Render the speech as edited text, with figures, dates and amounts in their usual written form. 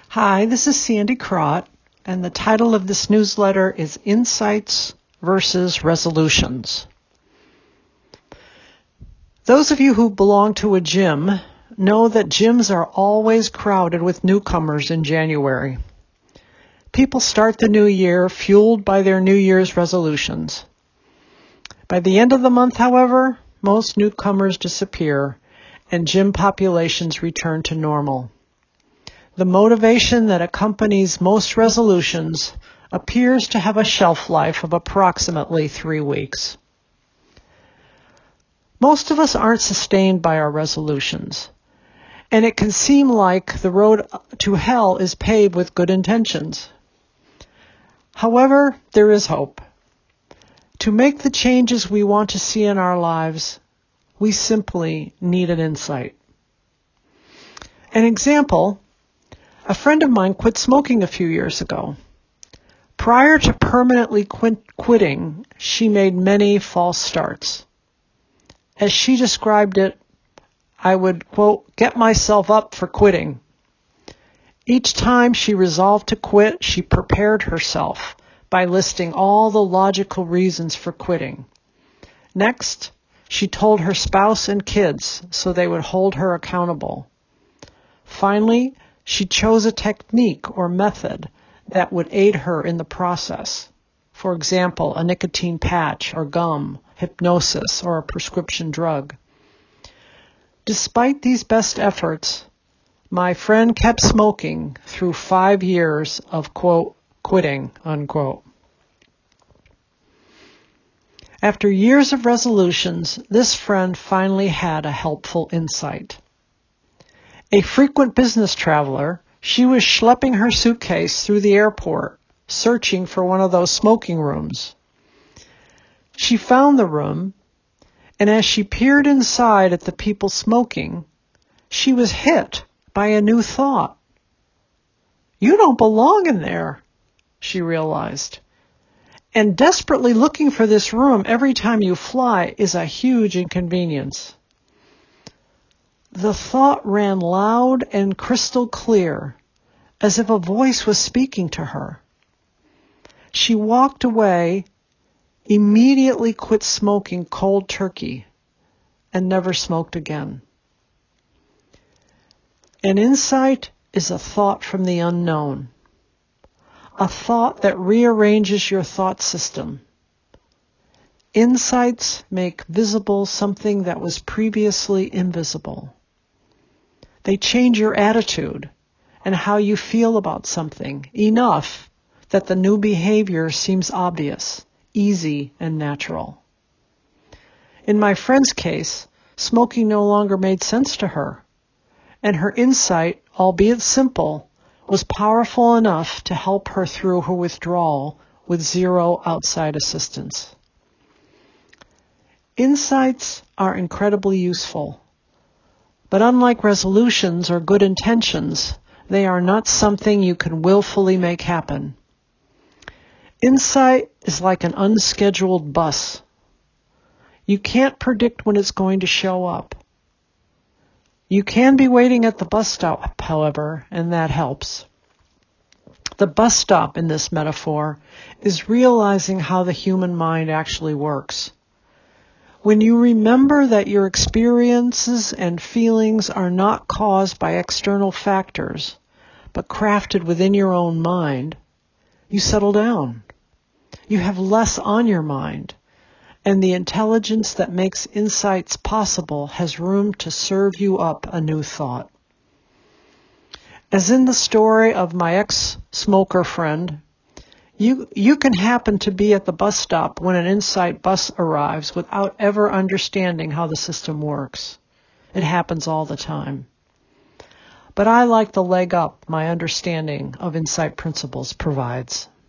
Hi, this is Sandy Crott, and the title of this newsletter is Insights versus Resolutions. Those of you who belong to a gym know that gyms are always crowded with newcomers in January. People start the new year fueled by their New Year's resolutions. By the end of the month, however, most newcomers disappear and gym populations return to normal. The motivation that accompanies most resolutions appears to have a shelf life of approximately 3 weeks. Most of us aren't sustained by our resolutions, and it can seem like the road to hell is paved with good intentions. However, there is hope. To make the changes we want to see in our lives, we simply need an insight. An example: a friend of mine quit smoking a few years ago. Prior to permanently quitting, she made many false starts. As she described it, I would, quote, get myself up for quitting. Each time she resolved to quit, she prepared herself by listing all the logical reasons for quitting. Next, she told her spouse and kids so they would hold her accountable. Finally, she chose a technique or method that would aid her in the process. For example, a nicotine patch or gum, hypnosis, or a prescription drug. Despite these best efforts, my friend kept smoking through 5 years of, quote, quitting, unquote. After years of resolutions, this friend finally had a helpful insight. A frequent business traveler, she was schlepping her suitcase through the airport, searching for one of those smoking rooms. She found the room, and as she peered inside at the people smoking, she was hit by a new thought. You don't belong in there, she realized. And desperately looking for this room every time you fly is a huge inconvenience. The thought ran loud and crystal clear, as if a voice was speaking to her. She walked away, immediately quit smoking cold turkey, and never smoked again. An insight is a thought from the unknown, a thought that rearranges your thought system. Insights make visible something that was previously invisible. They change your attitude and how you feel about something enough that the new behavior seems obvious, easy, and natural. In my friend's case, smoking no longer made sense to her, and her insight, albeit simple, was powerful enough to help her through her withdrawal with zero outside assistance. Insights are incredibly useful. But unlike resolutions or good intentions, they are not something you can willfully make happen. Insight is like an unscheduled bus. You can't predict when it's going to show up. You can be waiting at the bus stop, however, and that helps. The bus stop in this metaphor is realizing how the human mind actually works. When you remember that your experiences and feelings are not caused by external factors, but crafted within your own mind, you settle down. You have less on your mind, and the intelligence that makes insights possible has room to serve you up a new thought. As in the story of my ex-smoker friend, You can happen to be at the bus stop when an insight bus arrives without ever understanding how the system works. It happens all the time. But I like the leg up my understanding of insight principles provides.